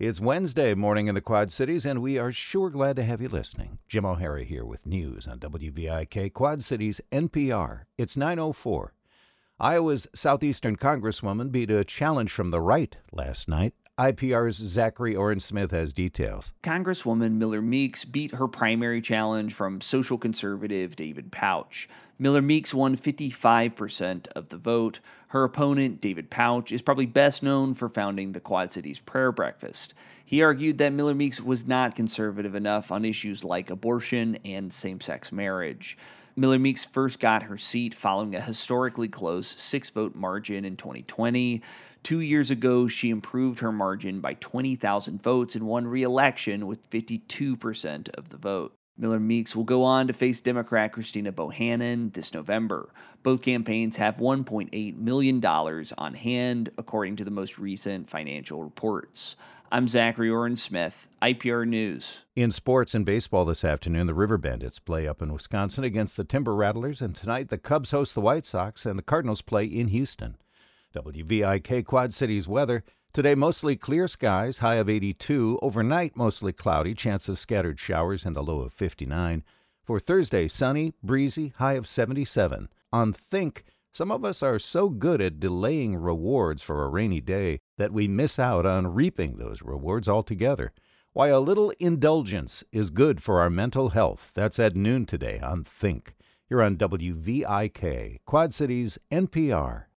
It's Wednesday morning in the Quad Cities, and we are sure glad to have you listening. Jim O'Hara here with news on WVIK Quad Cities NPR. It's 9:04. Iowa's Southeastern Congresswoman beat a challenge from the right last night. IPR's Zachary Oren-Smith has details. Congresswoman Miller Meeks beat her primary challenge from social conservative David Pouch. Miller Meeks won 55% of the vote. Her opponent, David Pouch, is probably best known for founding the Quad Cities Prayer Breakfast. He argued that Miller Meeks was not conservative enough on issues like abortion and same-sex marriage. Miller Meeks first got her seat following a historically close 6-vote margin in 2020. 2 years ago, she improved her margin by 20,000 votes and won re-election with 52% of the vote. Miller Meeks will go on to face Democrat Christina Bohannon this November. Both campaigns have $1.8 million on hand, according to the most recent financial reports. I'm Zachary Oren-Smith, IPR News. In sports and baseball this afternoon, the River Bandits play up in Wisconsin against the Timber Rattlers, and tonight the Cubs host the White Sox and the Cardinals play in Houston. WVIK Quad Cities weather. Today, mostly clear skies, high of 82. Overnight, mostly cloudy, chance of scattered showers and a low of 59. For Thursday, sunny, breezy, high of 77. On Think, some of us are so good at delaying rewards for a rainy day that we miss out on reaping those rewards altogether. Why a little indulgence is good for our mental health. That's at noon today on Think. You're on WVIK, Quad Cities, NPR.